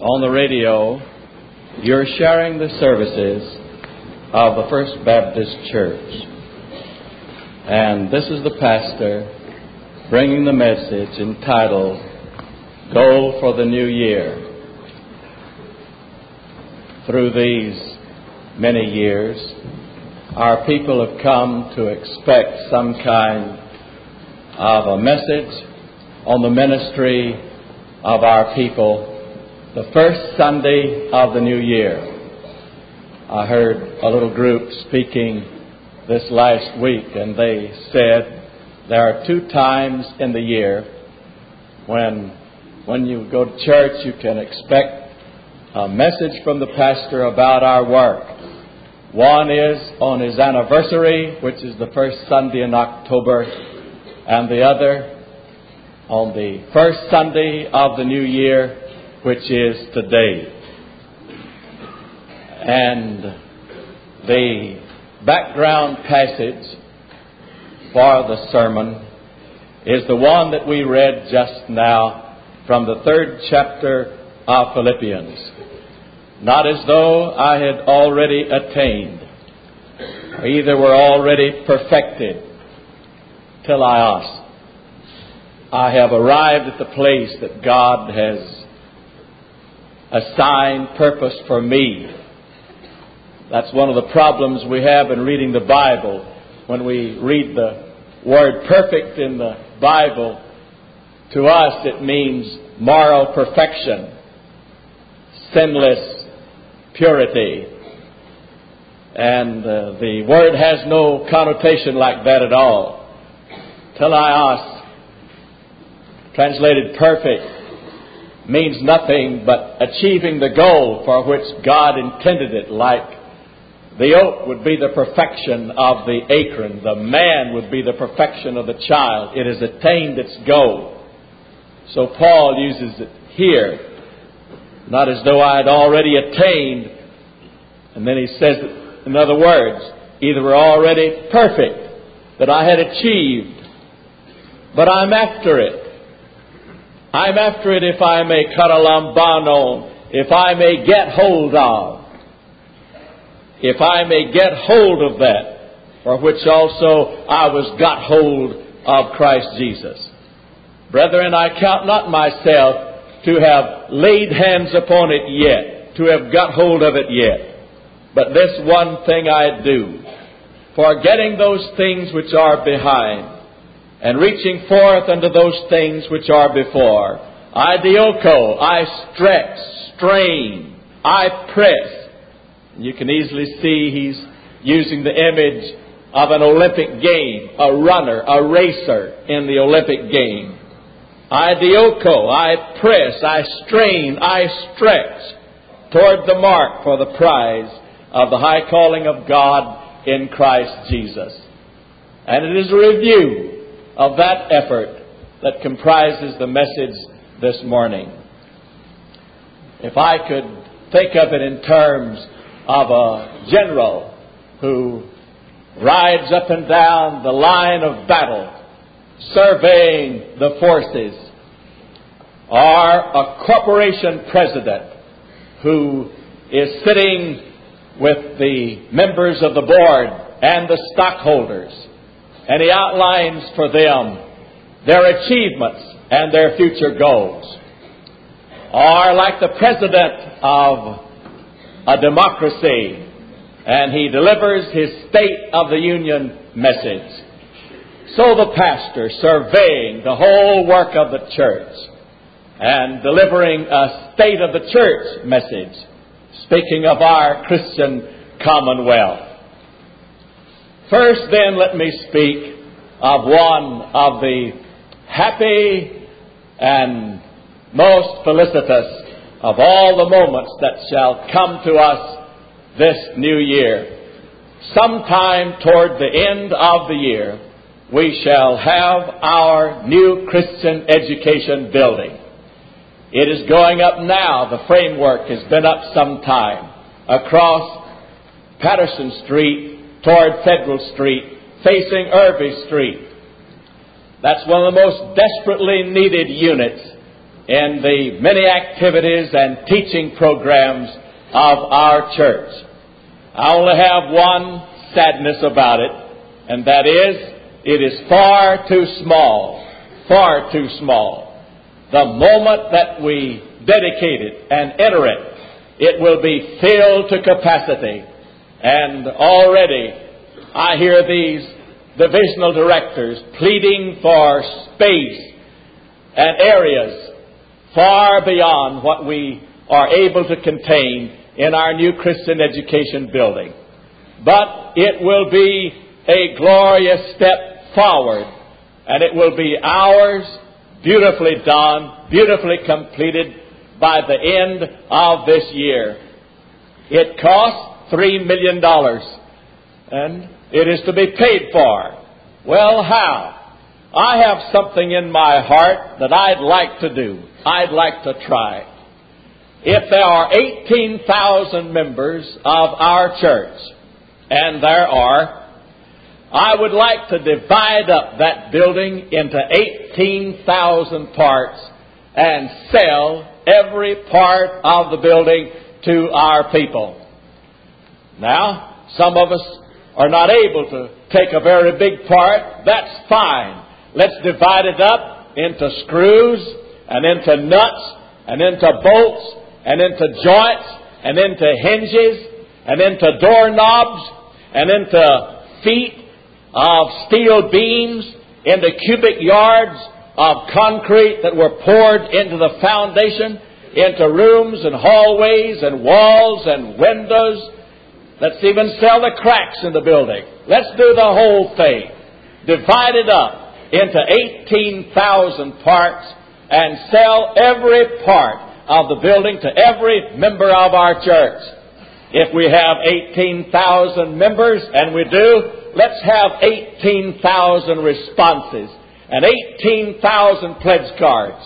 on the radio, you're sharing the services of the First Baptist Church. And this is the pastor bringing the message entitled, Goal for the New Year. Through these many years, our people have come to expect some kind of a message on the ministry of our people the first Sunday of the new year. I heard a little group speaking this last week, and they said there are 2 times in the year when you go to church you can expect a message from the pastor about our work. One is on his anniversary, which is the first Sunday in October, and the other on the first Sunday of the new year, which is today. And the background passage for the sermon is the one that we read just now from the 3rd chapter of Philippians. Not as though I had already attained, or either were already perfected, till I ask. I have arrived at the place that God has assigned purpose for me. That's one of the problems we have in reading the Bible. When we read the word perfect in the Bible, to us it means moral perfection, sinless purity. And the word has no connotation like that at all. Teleos, translated perfect, means nothing but achieving the goal for which God intended it. Like the oak would be the perfection of the acorn, the man would be the perfection of the child. It has attained its goal. So Paul uses it here, not as though I had already attained. And then he says it in other words, either we're already perfect, that I had achieved, but I'm after it. I'm after it if I may katalambano, if I may get hold of. If I may get hold of that, for which also I was got hold of Christ Jesus. Brethren, I count not myself to have laid hands upon it yet, to have got hold of it yet. But this one thing I do, forgetting those things which are behind, and reaching forth unto those things which are before. I dioko, I stretch, strain, I press. You can easily see he's using the image of an Olympic game, a runner, a racer in the Olympic game. I dioko, I press, I strain, I stretch toward the mark for the prize of the high calling of God in Christ Jesus. And it is a review of that effort that comprises the message this morning. If I could think of it in terms of a general who rides up and down the line of battle, surveying the forces, or a corporation president who is sitting with the members of the board and the stockholders, and he outlines for them their achievements and their future goals. Or like the president of a democracy, and he delivers his State of the Union message. So the pastor, surveying the whole work of the church and delivering a State of the Church message, speaking of our Christian commonwealth. First, then, let me speak of one of the happy and most felicitous of all the moments that shall come to us this new year. Sometime toward the end of the year, we shall have our new Christian education building. It is going up now. The framework has been up some time. Across Patterson Street toward Federal Street, facing Irving Street. That's one of the most desperately needed units in the many activities and teaching programs of our church. I only have one sadness about it, and that is, it is far too small, far too small. The moment that we dedicate it and enter it, it will be filled to capacity. And already I hear these divisional directors pleading for space and areas far beyond what we are able to contain in our new Christian education building. But it will be a glorious step forward, and it will be ours, beautifully done, beautifully completed by the end of this year. It costs $3 million, and it is to be paid for. Well, how? I have something in my heart that I'd like to do. I'd like to try. If there are 18,000 members of our church, and there are, I would like to divide up that building into 18,000 parts and sell every part of the building to our people. Now, some of us are not able to take a very big part. That's fine. Let's divide it up into screws and into nuts and into bolts and into joints and into hinges and into doorknobs and into feet of steel beams, into cubic yards of concrete that were poured into the foundation, into rooms and hallways and walls and windows. Let's even sell the cracks in the building. Let's do the whole thing. Divide it up into 18,000 parts and sell every part of the building to every member of our church. If we have 18,000 members, and we do, let's have 18,000 responses and 18,000 pledge cards.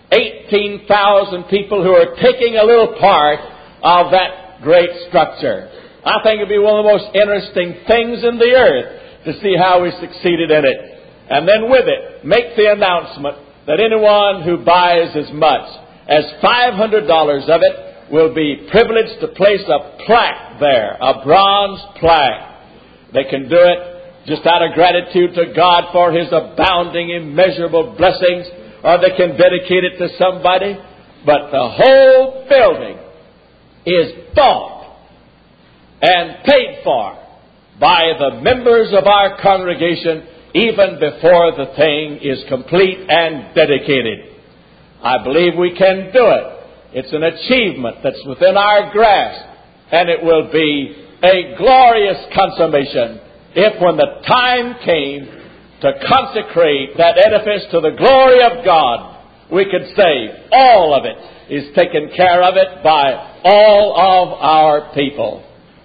18,000 people who are taking a little part of that great structure. I think it would be one of the most interesting things in the earth to see how we succeeded in it. And then with it, make the announcement that anyone who buys as much as $500 of it will be privileged to place a plaque there, a bronze plaque. They can do it just out of gratitude to God for His abounding, immeasurable blessings, or they can dedicate it to somebody. But the whole building is bought and paid for by the members of our congregation even before the thing is complete and dedicated. I believe we can do it. It's an achievement that's within our grasp, and it will be a glorious consummation if, when the time came to consecrate that edifice to the glory of God, we could say all of it is taken care of it by all of our people.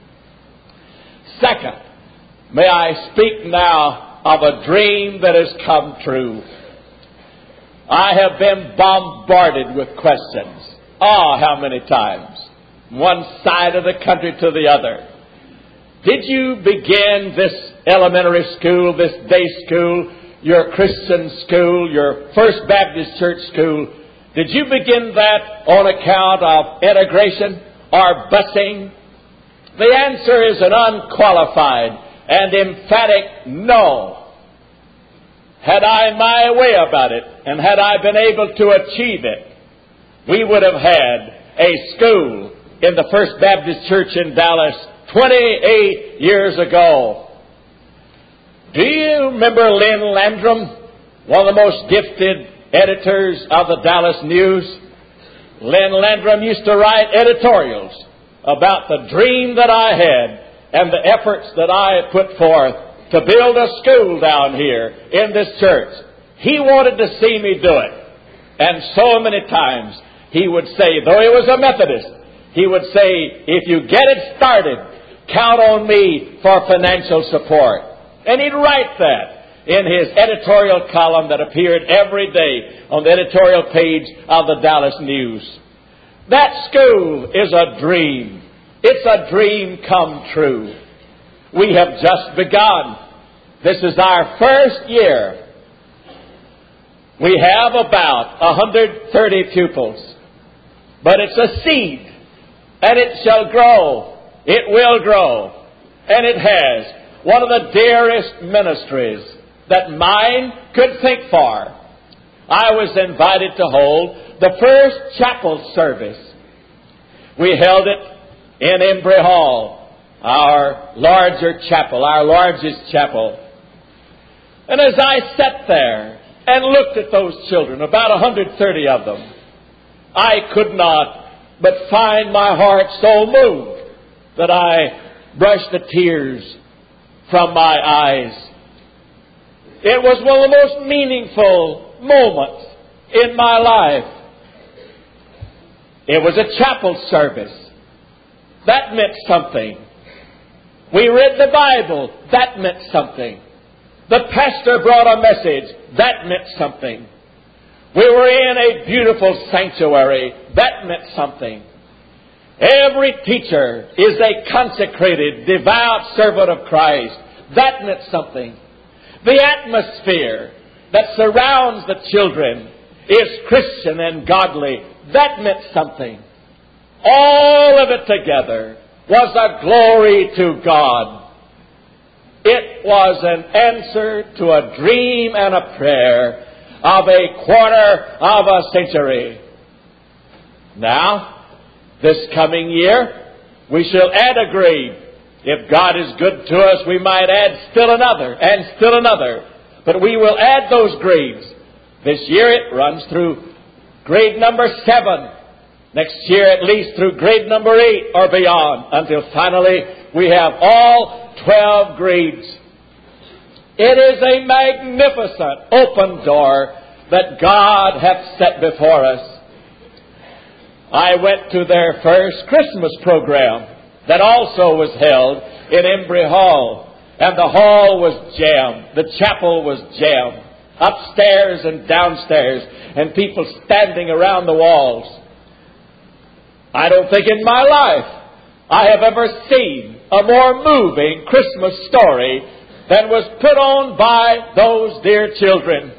Second, may I speak now of a dream that has come true. I have been bombarded with questions. Oh, how many times? One side of the country to the other. Did you begin this elementary school, this day school, your Christian school, your First Baptist Church school, did you begin that on account of integration or busing? The answer is an unqualified and emphatic no. Had I my way about it, and had I been able to achieve it, we would have had a school in the First Baptist Church in Dallas 28 years ago. Do you remember Lynn Landrum, one of the most gifted editors of the Dallas News? Lynn Landrum used to write editorials about the dream that I had and the efforts that I put forth to build a school down here in this church. He wanted to see me do it. And so many times he would say, though he was a Methodist, he would say, if you get it started, count on me for financial support. And he'd write that in his editorial column that appeared every day on the editorial page of the Dallas News. That school is a dream. It's a dream come true. We have just begun. This is our first year. We have about 130 pupils. But it's a seed, and it shall grow. It will grow. And it has one of the dearest ministries that mind could think for. I was invited to hold the first chapel service. We held it in Embry Hall, our larger chapel, our largest chapel. And as I sat there and looked at those children, about 130 of them, I could not but find my heart so moved that I brushed the tears from my eyes. It was one of the most meaningful moments in my life. It was a chapel service. That meant something. We read the Bible. That meant something. The pastor brought a message. That meant something. We were in a beautiful sanctuary. That meant something. Every teacher is a consecrated, devout servant of Christ. That meant something. The atmosphere that surrounds the children is Christian and godly. That meant something. All of it together was a glory to God. It was an answer to a dream and a prayer of a quarter of a century. Now, this coming year, we shall add a grade. If God is good to us, we might add still another and still another. But we will add those grades. This year it runs through grade number 7. Next year at least through grade number 8 or beyond, until finally we have all 12 grades. It is a magnificent open door that God hath set before us. I went to their first Christmas program that also was held in Embry Hall. And the hall was jammed. The chapel was jammed. Upstairs and downstairs. And people standing around the walls. I don't think in my life I have ever seen a more moving Christmas story than was put on by those dear children.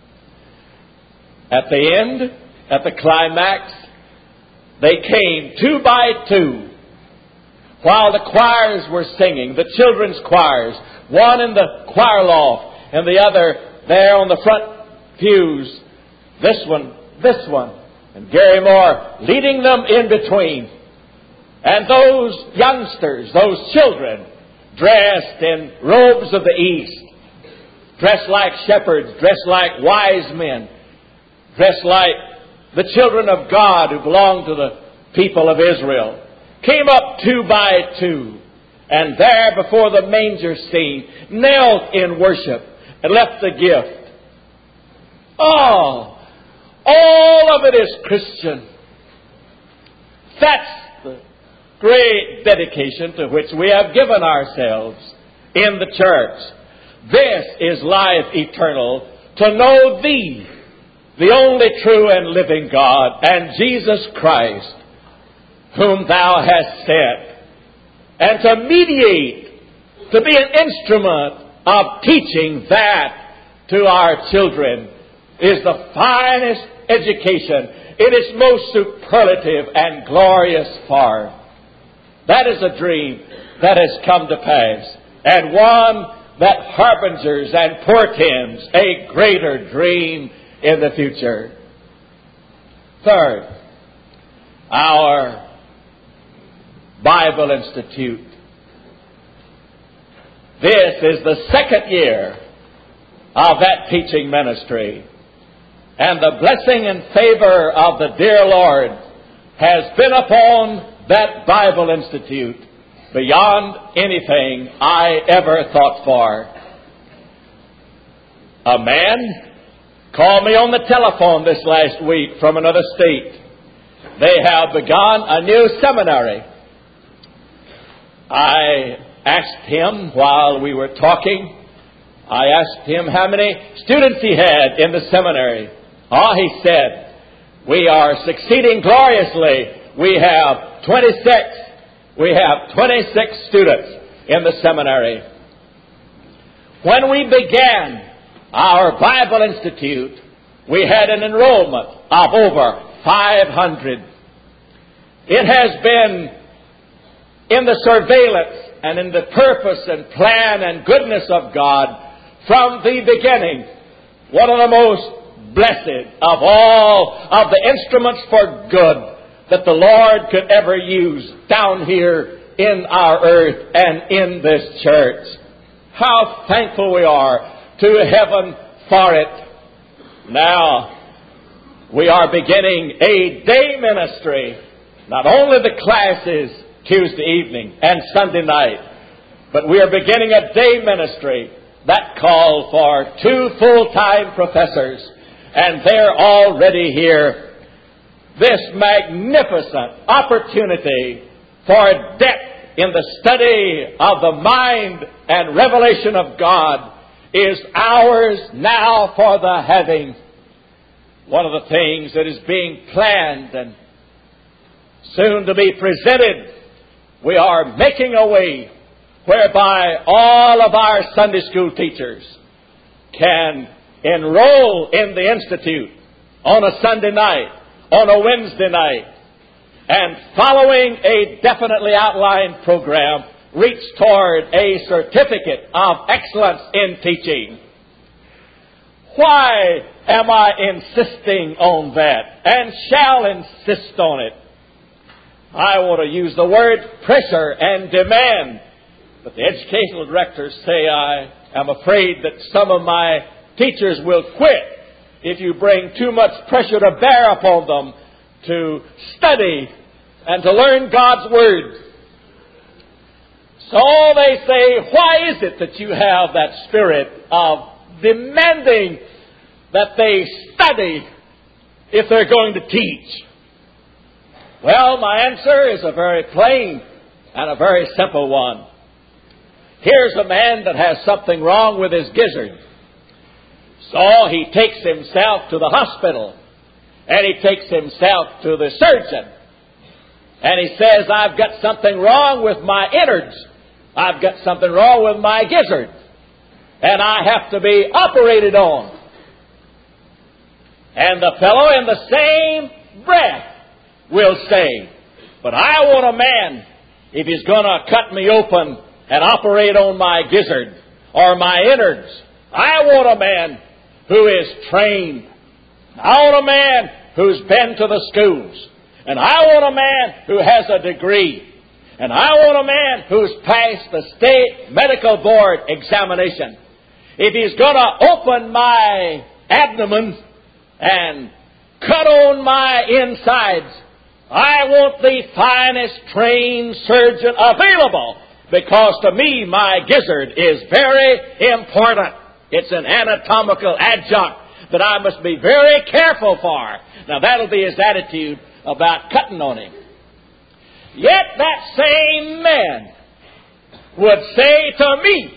At the end, at the climax, they came 2 by 2 while the choirs were singing, the children's choirs, one in the choir loft and the other there on the front pews, this one, and Gary Moore leading them in between. And those youngsters, those children, dressed in robes of the East, dressed like shepherds, dressed like wise men, dressed like the children of God who belonged to the people of Israel, came up 2 by 2, and there before the manger scene, knelt in worship and left the gift. Oh, all of it is Christian. That's the great dedication to which we have given ourselves in the church. This is life eternal, to know Thee, the only true and living God, and Jesus Christ, whom Thou hast sent, and to mediate, to be an instrument of teaching that to our children is the finest education in its most superlative and glorious form. That is a dream that has come to pass, and one that harbingers and portends a greater dream in the future. Third, our Bible Institute. This is the 2nd year of that teaching ministry. And the blessing and favor of the dear Lord has been upon that Bible Institute beyond anything I ever thought for. A man called me on the telephone this last week from another state. They have begun a new seminary. I asked him while we were talking, I asked him how many students he had in the seminary. He said, we are succeeding gloriously. We have 26. We have 26 students in the seminary. When we began our Bible Institute, we had an enrollment of over 500. It has been in the surveillance and in the purpose and plan and goodness of God from the beginning, one of the most blessed of all of the instruments for good that the Lord could ever use down here in our earth and in this church. How thankful we are to heaven for it. Now, we are beginning a day ministry. Not only the classes Tuesday evening and Sunday night, but we are beginning a day ministry that calls for 2 full-time professors, and they're already here. This magnificent opportunity for depth in the study of the mind and revelation of God is ours now for the having. One of the things that is being planned and soon to be presented, we are making a way whereby all of our Sunday school teachers can enroll in the Institute on a Sunday night, on a Wednesday night, and following a definitely outlined program, reach toward a certificate of excellence in teaching. Why am I insisting on that and shall insist on it? I want to use the word pressure and demand. But the educational directors say I am afraid that some of my teachers will quit if you bring too much pressure to bear upon them to study and to learn God's Word. So they say, why is it that you have that spirit of demanding that they study if they're going to teach? Well, my answer is a very plain and a very simple one. Here's a man that has something wrong with his gizzard. So he takes himself to the hospital, and he takes himself to the surgeon, and he says, I've got something wrong with my innards. I've got something wrong with my gizzard, and I have to be operated on. And the fellow in the same breath will say, but I want a man, if he's going to cut me open and operate on my gizzard or my innards, I want a man who is trained. I want a man who's been to the schools. And I want a man who has a degree. And I want a man who's passed the state medical board examination. If he's going to open my abdomen and cut on my insides, I want the finest trained surgeon available, because to me my gizzard is very important. It's an anatomical adjunct that I must be very careful for. Now that'll be his attitude about cutting on him. Yet that same man would say to me,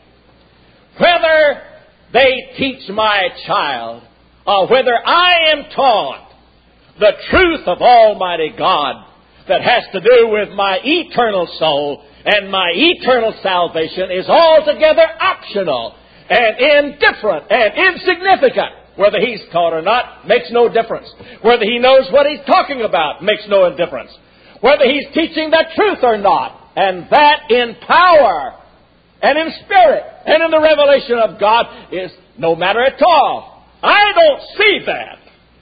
whether they teach my child or whether I am taught the truth of Almighty God that has to do with my eternal soul and my eternal salvation is altogether optional and indifferent and insignificant. Whether he's taught or not makes no difference. Whether he knows what he's talking about makes no difference. Whether he's teaching the truth or not, and that in power and in spirit and in the revelation of God is no matter at all. I don't see that.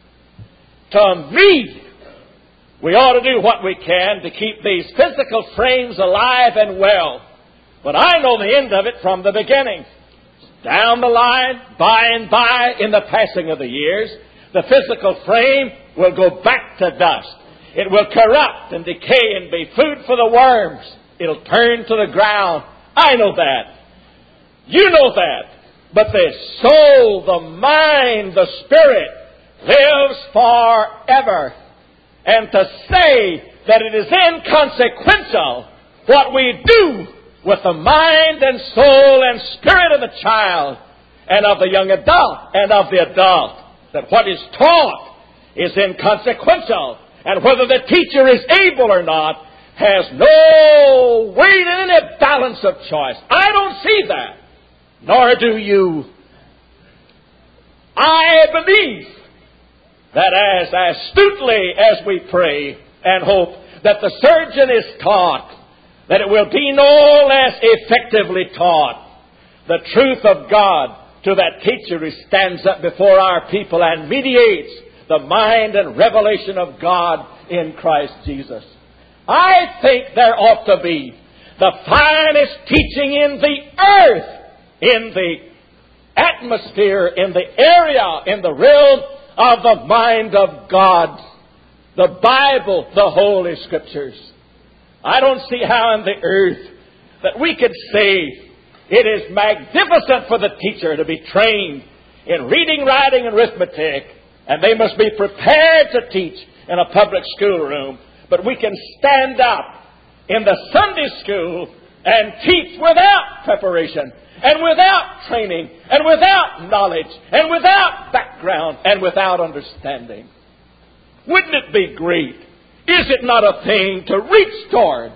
To me, we ought to do what we can to keep these physical frames alive and well. But I know the end of it from the beginning. Down the line, by and by, in the passing of the years, the physical frame will go back to dust. It will corrupt and decay and be food for the worms. It'll turn to the ground. I know that. You know that. But the soul, the mind, the spirit lives forever. And to say that it is inconsequential what we do with the mind and soul and spirit of the child and of the young adult and of the adult, that what is taught is inconsequential, and whether the teacher is able or not has no weight in any balance of choice. I don't see that, nor do you. I believe that as astutely as we pray and hope that the surgeon is taught, that it will be no less effectively taught the truth of God to that teacher who stands up before our people and mediates the mind and revelation of God in Christ Jesus. I think there ought to be the finest teaching in the earth, in the atmosphere, in the area, in the realm of the mind of God. The Bible, the Holy Scriptures. I don't see how in the earth that we could say it is magnificent for the teacher to be trained in reading, writing, and arithmetic, and they must be prepared to teach in a public schoolroom. But we can stand up in the Sunday school and teach without preparation, and without training, and without knowledge, and without background, and without understanding. Wouldn't it be great? Is it not a thing to reach toward?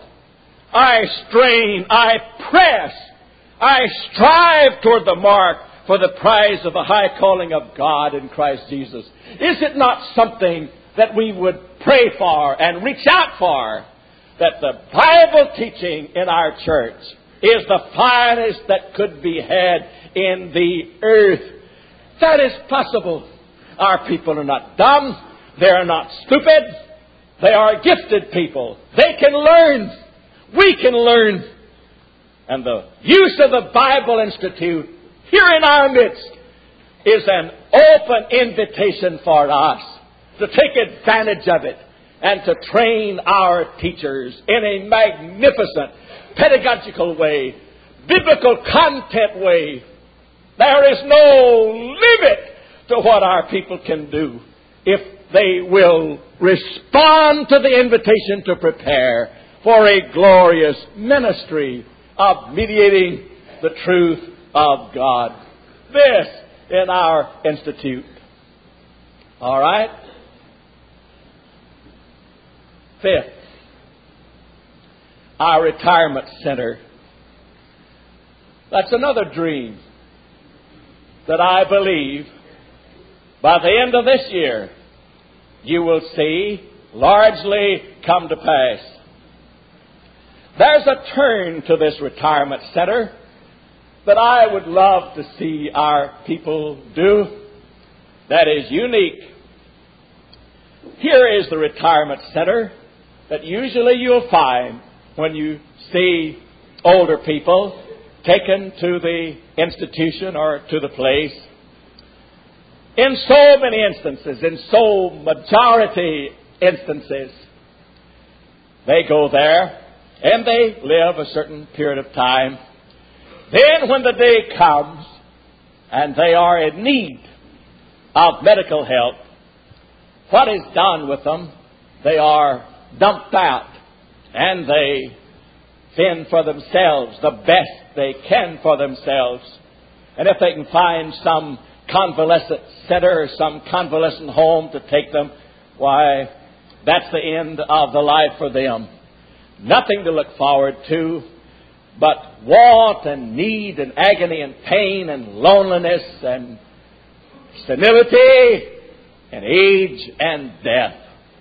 I strain, I press, I strive toward the mark for the prize of the high calling of God in Christ Jesus. Is it not something that we would pray for and reach out for? That the Bible teaching in our church is the finest that could be had in the earth. That is possible. Our people are not dumb. They are not stupid. They are gifted people. They can learn. We can learn. And the use of the Bible Institute here in our midst is an open invitation for us to take advantage of it and to train our teachers in a magnificent pedagogical way, biblical content way. There is no limit to what our people can do if they will respond to the invitation to prepare for a glorious ministry of mediating the truth of God. This in our institute. All right? Fifth, our retirement center. That's another dream that I believe by the end of this year you will see largely come to pass. There's a turn to this retirement center that I would love to see our people do that is unique. Here is the retirement center that usually you'll find when you see older people taken to the institution or to the place. In so many instances, in so majority instances, they go there and they live a certain period of time. Then when the day comes and they are in need of medical help, what is done with them? They are dumped out and they fend for themselves the best they can for themselves. And if they can find some convalescent center or some convalescent home to take them, why, that's the end of the life for them. Nothing to look forward to but want and need and agony and pain and loneliness and senility and age and death.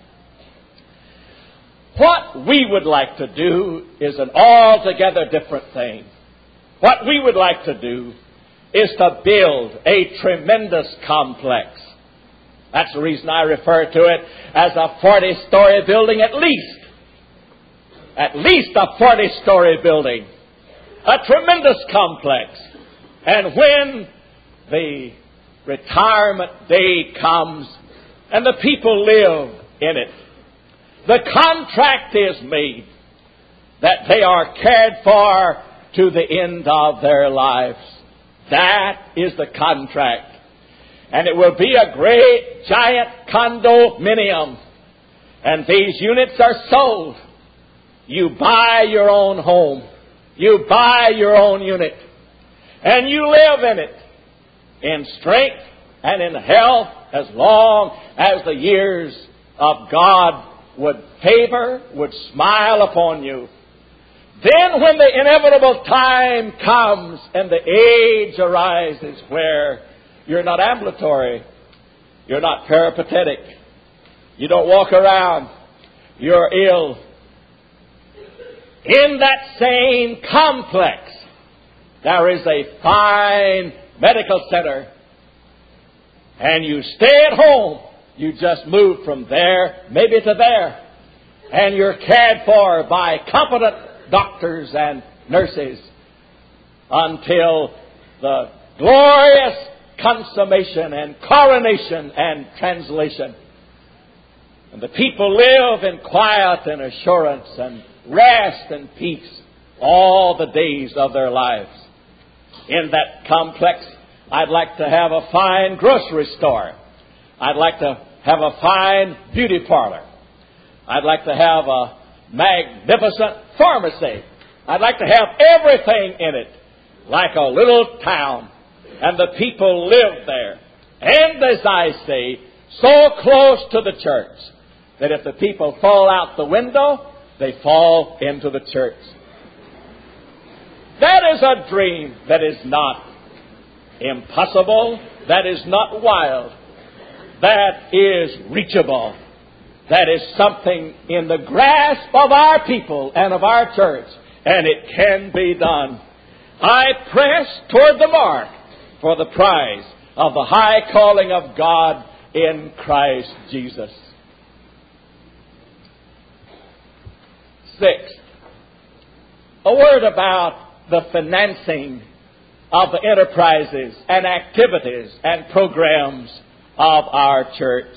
What we would like to do is an altogether different thing. What we would like to do is to build a tremendous complex. That's the reason I refer to it as a 40-story building at least. At least a 40-story building. A tremendous complex. And when the retirement day comes and the people live in it, the contract is made that they are cared for to the end of their lives. That is the contract. And it will be a great, giant condominium. And these units are sold. You buy your own home. You buy your own unit. And you live in it in strength and in health as long as the years of God would favor, would smile upon you. Then when the inevitable time comes and the age arises where you're not ambulatory, You're not peripatetic. You don't walk around. You're ill. In that same complex, there is a fine medical center. And you stay at home. You just move from there, maybe to there. And you're cared for by competent doctors and nurses until the glorious consummation and coronation and translation. And the people live in quiet and assurance and rest and peace all the days of their lives. In that complex, I'd like to have a fine grocery store. I'd like to have a fine beauty parlor. I'd like to have a magnificent pharmacy. I'd like to have everything in it, like a little town. And the people live there. And as I say, so close to the church that if the people fall out the window, they fall into the church. That is a dream that is not impossible. That is not wild. That is reachable. That is something in the grasp of our people and of our church. And it can be done. I press toward the mark for the prize of the high calling of God in Christ Jesus. Sixth, a word about the financing of the enterprises and activities and programs of our church.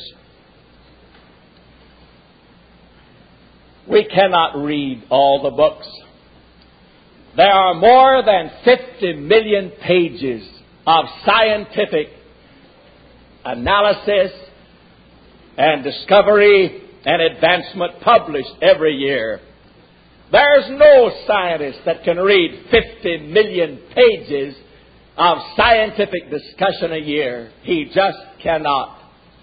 We cannot read all the books. There are more than 50 million pages of scientific analysis and discovery and advancement published every year. There's no scientist that can read 50 million pages of scientific discussion a year. He just cannot.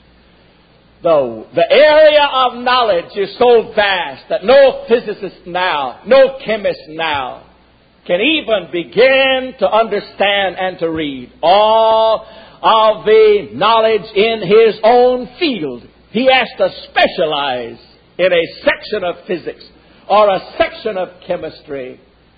Though the area of knowledge is so vast that no physicist now, no chemist now, can even begin to understand and to read all of the knowledge in his own field. He has to specialize in a section of physics or a section of chemistry.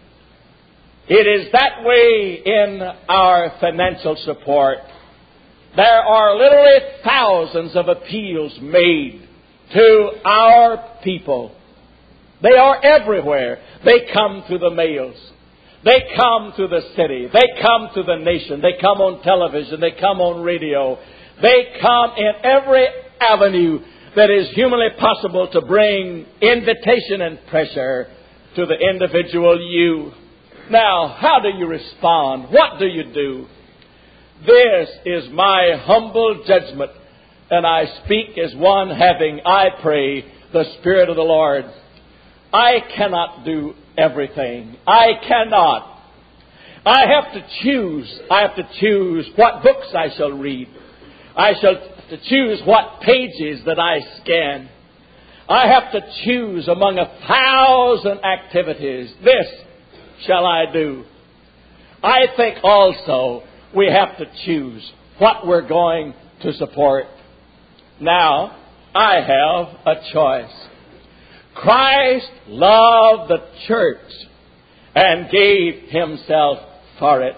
It is that way in our financial support. There are literally thousands of appeals made to our people. They are everywhere. They come through the mails. They come to the city. They come to the nation. They come on television. They come on radio. They come in every avenue that is humanly possible to bring invitation and pressure to the individual you. Now, how do you respond? What do you do? This is my humble judgment, and I speak as one having, I pray, the Spirit of the Lord. I cannot do everything. I cannot. I have to choose. I have to choose what books I shall read. I shall have to choose what pages that I scan. I have to choose among 1,000 activities. This shall I do. I think also we have to choose what we're going to support. Now, I have a choice. Christ loved the church and gave Himself for it.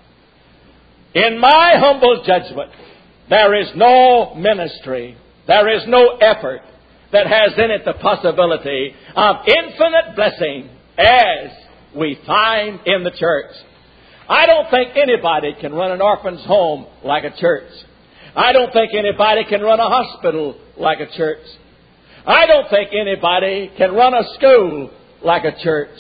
In my humble judgment, there is no ministry, there is no effort that has in it the possibility of infinite blessing as we find in the church. I don't think anybody can run an orphan's home like a church. I don't think anybody can run a hospital like a church. I don't think anybody can run a school like a church.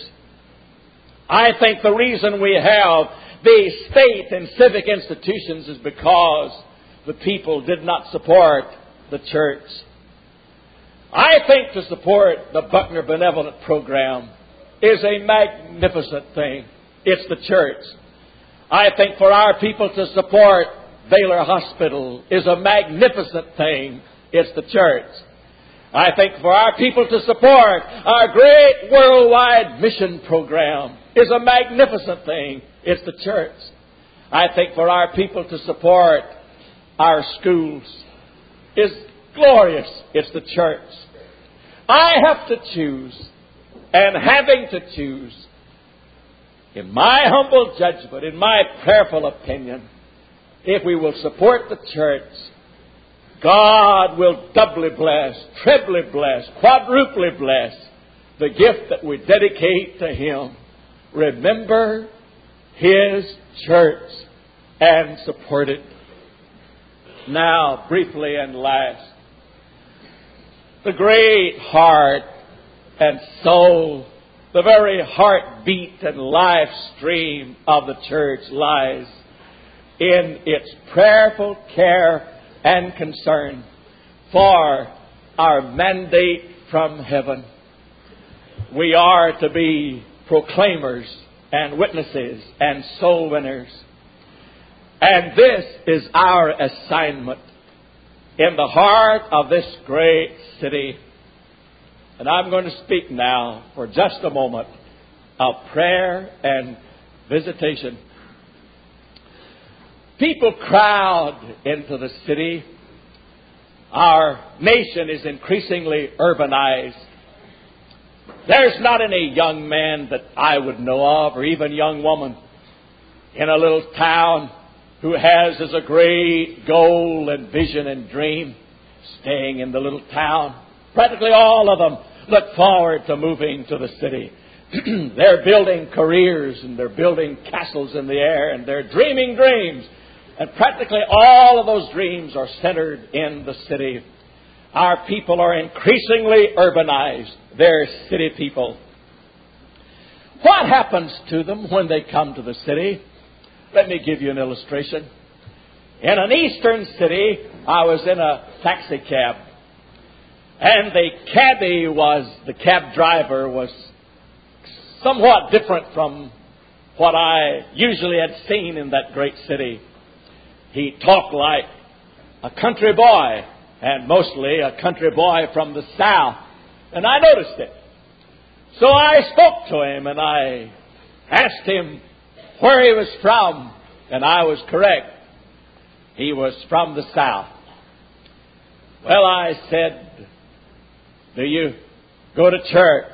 I think the reason we have the state and civic institutions is because the people did not support the church. I think to support the Buckner Benevolent Program is a magnificent thing. It's the church. I think for our people to support Baylor Hospital is a magnificent thing. It's the church. I think for our people to support our great worldwide mission program is a magnificent thing. It's the church. I think for our people to support our schools is glorious. It's the church. I have to choose, and having to choose, in my humble judgment, in my prayerful opinion, if we will support the church, God will doubly bless, trebly bless, quadruply bless the gift that we dedicate to Him. Remember His church and support it. Now, briefly and last, the great heart and soul, the very heartbeat and life stream of the church lies in its prayerful care and concern for our mandate from heaven. We are to be proclaimers and witnesses and soul winners. And this is our assignment in the heart of this great city. And I'm going to speak now for just a moment of prayer and visitation. People crowd into the city. Our nation is increasingly urbanized. There's not any young man that I would know of, or even young woman, in a little town who has as a great goal and vision and dream staying in the little town. Practically all of them look forward to moving to the city. They're building careers, and they're building castles in the air, and they're dreaming dreams. And practically all of those dreams are centered in the city. Our people are increasingly urbanized. They're city people. What happens to them when they come to the city? Let me give you an illustration. In an eastern city, I was in a taxi cab. And the cab driver was somewhat different from what I usually had seen in that great city. He talked like a country boy, and mostly a country boy from the South. And I noticed it. So I spoke to him, and I asked him where he was from, and I was correct. He was from the South. Well, I said, do you go to church?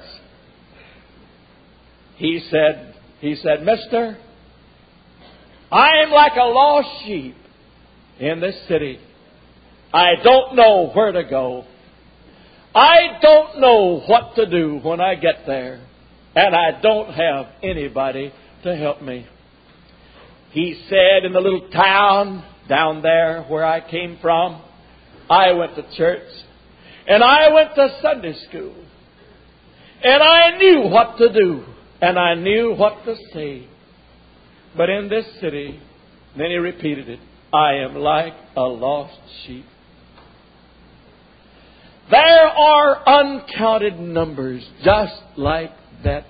He said, Mister, I am like a lost sheep in this city. I don't know where to go. I don't know what to do when I get there. And I don't have anybody to help me. He said, in the little town down there where I came from, I went to church. And I went to Sunday school. And I knew what to do. And I knew what to say. But in this city, then he repeated it, I am like a lost sheep. There are uncounted numbers just like that.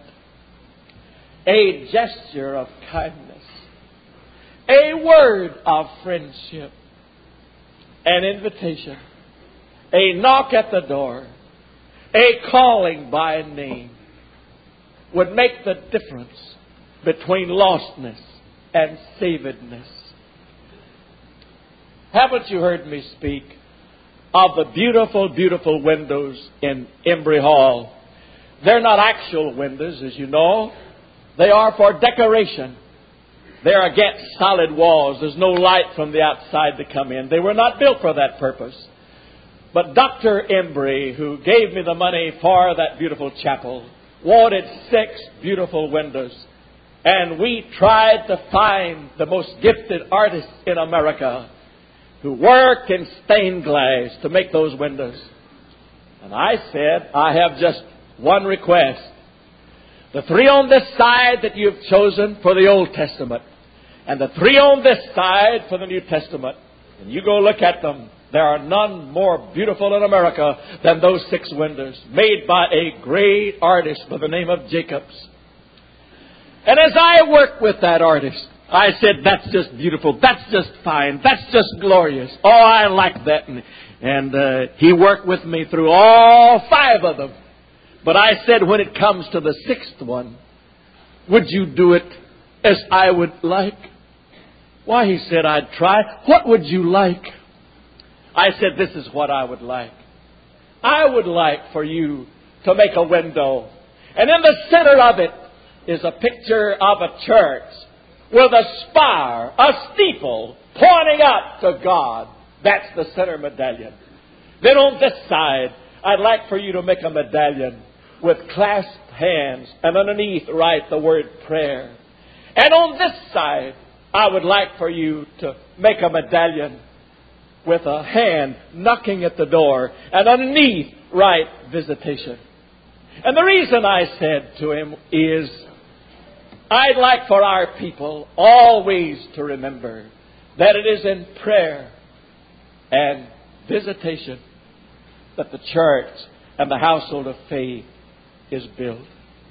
A gesture of kindness. A word of friendship. An invitation. A knock at the door. A calling by name would make the difference between lostness and savedness. Haven't you heard me speak of the beautiful, beautiful windows in Embry Hall? They're not actual windows, as you know. They are for decoration. They're against solid walls. There's no light from the outside to come in. They were not built for that purpose. But Dr. Embry, who gave me the money for that beautiful chapel, wanted 6 beautiful windows. And we tried to find the most gifted artists in America who work in stained glass to make those windows. And I said, I have just one request. The 3 on this side that you've chosen for the Old Testament, and the 3 on this side for the New Testament. And you go look at them. There are none more beautiful in America than those 6 windows, made by a great artist by the name of Jacobs. And as I worked with that artist, I said, that's just beautiful. That's just fine. That's just glorious. Oh, I like that. And he worked with me through all 5 of them. But I said, when it comes to the 6th one, would you do it as I would like? Why, he said, I'd try. What would you like? I said, this is what I would like. I would like for you to make a window, and in the center of it is a picture of a church with a spire, a steeple, pointing up to God. That's the center medallion. Then on this side, I'd like for you to make a medallion with clasped hands, and underneath write the word prayer. And on this side, I would like for you to make a medallion with a hand knocking at the door, and underneath write visitation. And the reason I said to him is, I'd like for our people always to remember that it is in prayer and visitation that the church and the household of faith is built.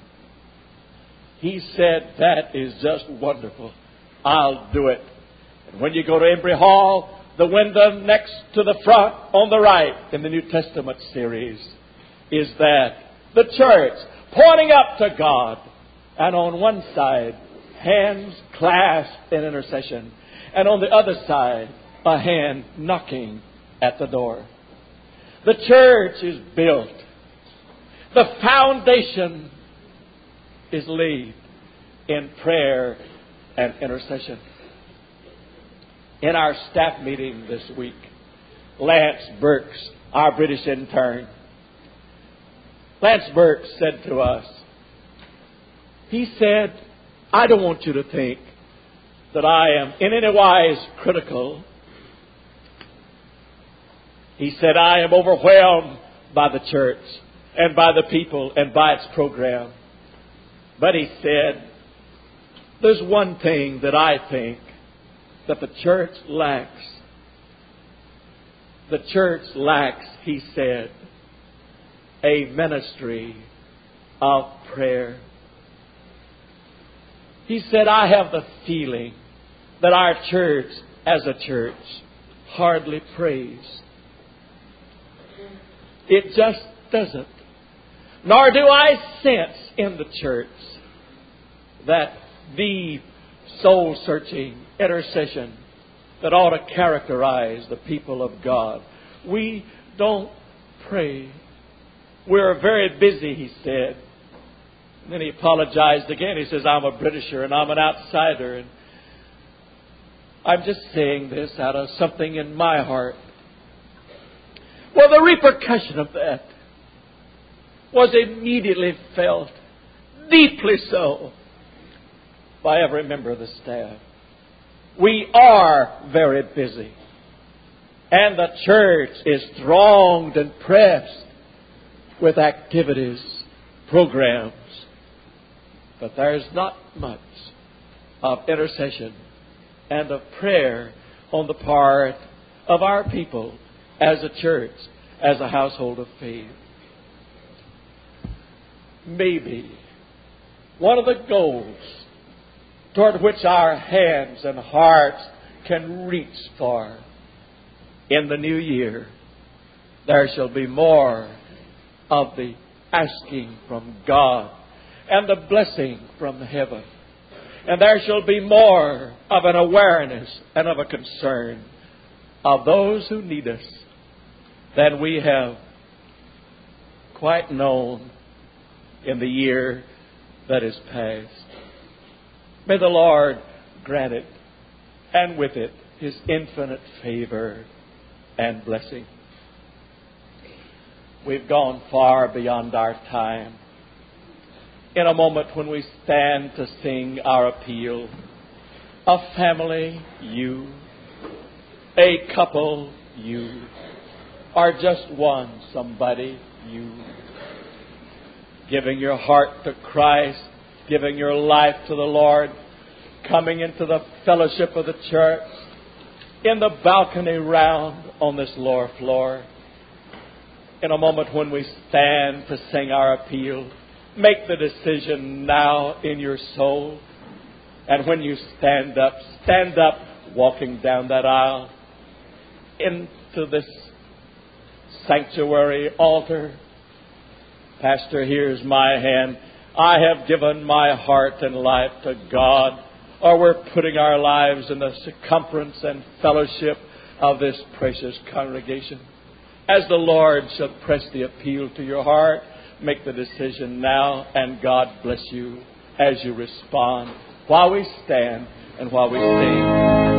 He said, that is just wonderful. I'll do it. And when you go to Embry Hall, the window next to the front on the right in the New Testament series is that the church pointing up to God, and on one side, hands clasped in intercession, and on the other side, a hand knocking at the door. The church is built. The foundation is laid in prayer and intercession. In our staff meeting this week, Lance Burks, our British intern, Lance Burks said to us, he said, I don't want you to think that I am in any wise critical. He said, I am overwhelmed by the church and by the people and by its program. But he said, there's one thing that I think that the church lacks. The church lacks, he said, a ministry of prayer. He said, I have the feeling that our church as a church hardly prays. It just doesn't. Nor do I sense in the church that the soul-searching intercession that ought to characterize the people of God. We don't pray. We're very busy, he said. And then he apologized again. He says, I'm a Britisher and I'm an outsider. And I'm just saying this out of something in my heart. Well, the repercussion of that was immediately felt, deeply so, by every member of the staff. We are very busy. And the church is thronged and pressed with activities, programs. But there's not much of intercession and of prayer on the part of our people as a church, as a household of faith. Maybe one of the goals toward which our hands and hearts can reach for in the new year, there shall be more of the asking from God and the blessing from heaven. And there shall be more of an awareness and of a concern of those who need us than we have quite known in the year that is past. May the Lord grant it, and with it His infinite favor and blessing. We've gone far beyond our time. In a moment when we stand to sing our appeal, a family, you, a couple, you, or just one, somebody, you, giving your heart to Christ, giving your life to the Lord, coming into the fellowship of the church, in the balcony round on this lower floor. In a moment when we stand to sing our appeal, make the decision now in your soul. And when you stand up walking down that aisle into this sanctuary altar. Pastor, here's my hand. I have given my heart and life to God. Or we're putting our lives in the circumference and fellowship of this precious congregation. As the Lord shall press the appeal to your heart, make the decision now, and God bless you as you respond while we stand and while we sing.